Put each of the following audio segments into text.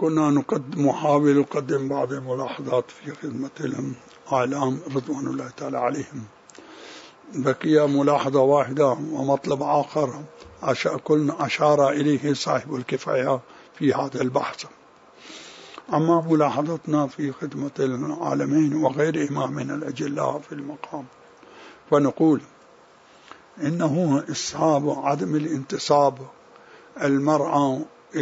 كنا نحاول نقدم بعض الملاحظات في خدمة الأعلام رضوان الله تعالى عليهم. بقي ملاحظة واحدة ومطلب آخر كلنا أشار إليه صاحب الكفاية في هذا البحث. أما ملاحظتنا في خدمة العالمين وغيرهما من الأجلاء في المقام، فنقول إنه إصحاب عدم الانتصاب المرأة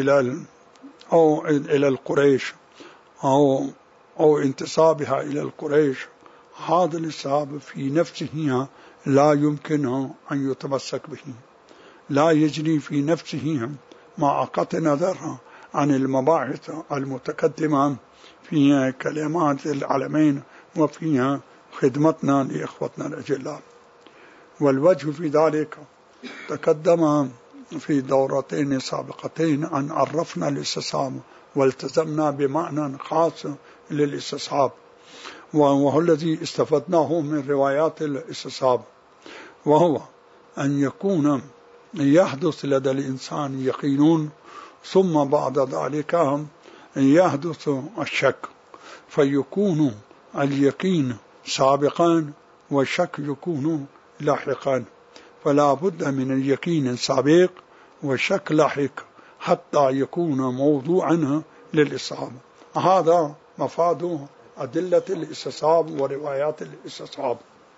إلى القريش أو انتصابها إلى القريش، هذا الإصحاب في نفسه لا يمكن أن يتمسك به، لا يجري في نفسه مع قطع نظرها عن المباحث المتقدمة في كلمات العالمين وفي خدمتنا لإخوتنا الأجلاء. والوجه في ذلك تقدم في دورتين سابقتين أن عرفنا الاستصحاب والتزمنا بمعنى خاص للاستصحاب، وهو الذي استفدناه من روايات الاستصحاب، وهو أن يكون يحدث لدى الإنسان يقين ثم بعد ذلك يحدث الشك، فيكون اليقين سابقا والشك يكون لاحقا، فلا بد من اليقين سابق والشك لاحق حتى يكون موضوعا للاستصحاب. هذا مفاد أدلة الاستصحاب وروايات الاستصحاب.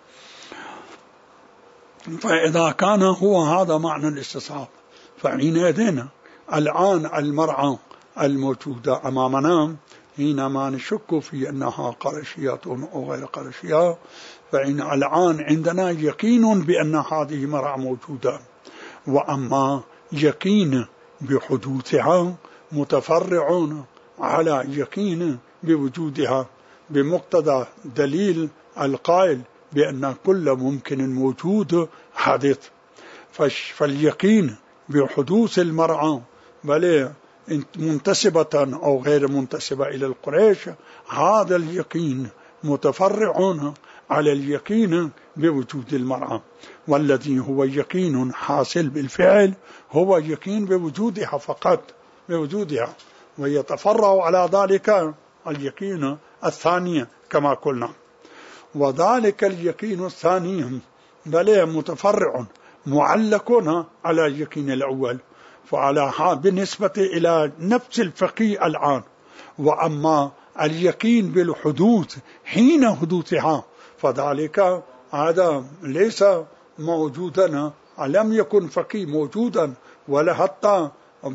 فإذا كان هو هذا معنى الاستصحاب، فحينئذ الآن المرأة الموجودة أمامنا حينما نشك في أنها قرشية أو غير قرشية، فإن الآن عندنا يقين بأن هذه مرأة موجودة، وأما يقين بحدوثها متفرعون على يقين بوجودها بمقتضى دليل القائل بأن كل ممكن موجود حادث. فاليقين بحدوث المرأة بل منتسبة أو غير منتسبة إلى القريش، هذا اليقين متفرعون على اليقين بوجود المرأة، والذي هو يقين حاصل بالفعل هو يقين بوجودها فقط، بوجودها، ويتفرع على ذلك اليقين الثاني كما قلنا. وذلك اليقين الثاني بل متفرع معلق على اليقين الأول، فعلى بالنسبة إلى نفس الفقيه الآن. وأما اليقين بالحدوث حين حدوثها فذلك هذا ليس موجودا، لم يكن فقيه موجودا ولا حتى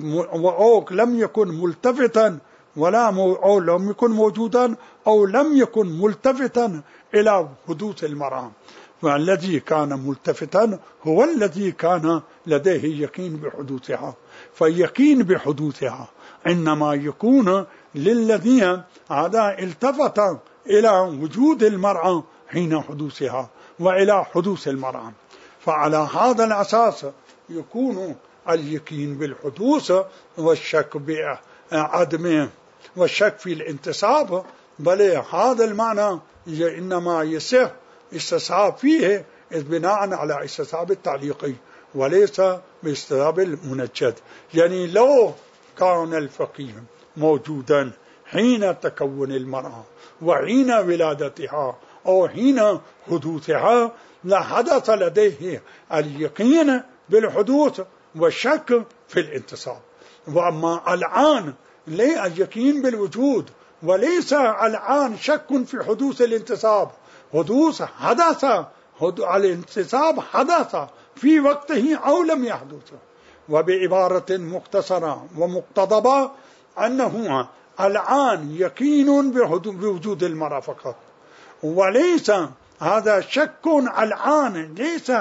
لم يكن ملتفتا أو لم يكن موجودا أو لم يكن ملتفتا إلى حدوث المرأة. والذي كان ملتفتا هو الذي كان لديه يقين بحدوثها. فاليقين بحدوثها إنما يكون للذين هذا التفت إلى وجود المرأة حين حدوثها وإلى حدوث المرأة. فعلى هذا الأساس يكون اليقين بالحدوث والشك بعدمه والشك في الانتصاب، بل هذا المعنى إنما يصح استصحاب فيه بناء على استصحاب التعليقي وليس باستصحاب المنجد. يعني لو كان الفقيه موجودا حين تكون المرأة وحين ولادتها أو حين حدوثها لحدث لديه اليقين بالحدوث والشك في الانتصاب. وأما الآن ليه اليقين بالوجود وليس الآن شك في حدوث الانتصاب، حدوث حدث، الانتصاب حدث في وقته أو لم يحدث. وبعبارة مختصرة ومقتضبة أنه الآن يقين بوجود المرأة فقط، وليس هذا شك الآن، ليس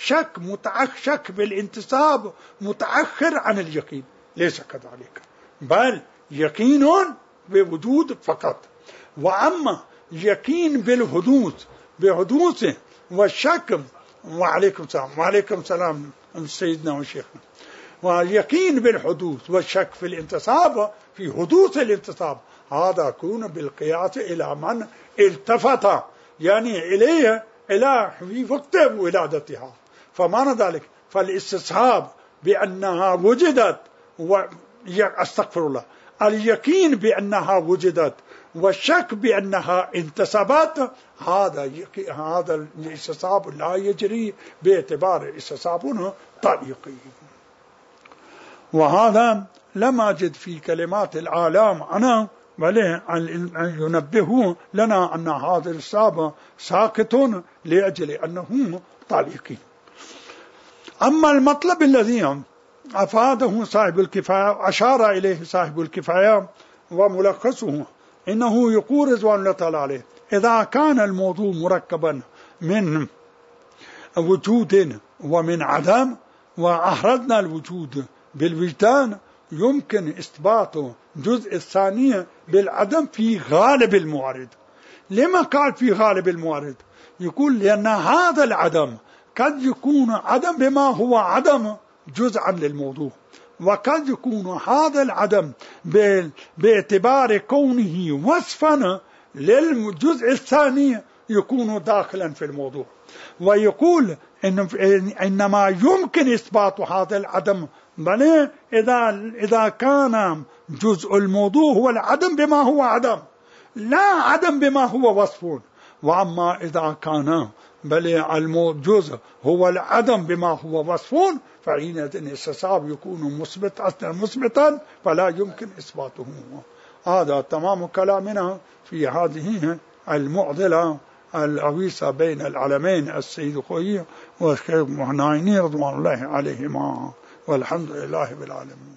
شك بالانتصاب متأخر عن اليقين، ليس كذلك، بل يقين بوجود فقط. وأما يقين بحدوثه والشك، وعليكم السلام سيدنا وشيخنا، واليقين بالحدوث والشك في الانتصاب في حدوث الانتصاب، هذا يكون بالقياس إلى من التفت يعني إليه إلى في وقت ولادتها. فمعنى ذلك فالاستصحاب بأنها وجدت أستغفر الله، اليقين بأنها وجدت والشك بأنها انتسبت، هذا الاستصحاب لا يجري باعتبار استصحاب طريقي. وهذا لم أجد في كلمات العالم أنا بل أن ينبهوا لنا أن هذا الاستصحاب ساقط لأجل أنه طريقي. أما المطلب الذي أفاده صاحب الكفاية أشار إليه صاحب الكفاية وملخصه إنه يقول رضوان الله تعالى عليه: إذا كان الموضوع مركبا من وجود ومن عدم وأحرزنا الوجود بالوجدان، يمكن إثبات جزء الثانية بالعدم في غالب الموارد. لما قال في غالب الموارد؟ يقول لأن هذا العدم قد يكون عدم بما هو عدم جزءا للموضوع، وقد يكون هذا العدم باعتبار كونه وصفا للجزء الثاني يكون داخلا في الموضوع. ويقول إنما يمكن إثبات هذا العدم بل إذا كان جزء الموضوع هو العدم بما هو عدم، لا عدم بما هو وصف. وأما إذا كان بل الجزء هو العدم بما هو وصف، فحينئذ الاستصحاب يكون مثبتا فلا يمكن إثباته. هذا تمام كلامنا في هذه المعضلة الأويسة بين العلمين السيد خوي والشيخ مهنايني رضوان الله عليهما، والحمد لله بالعالمين.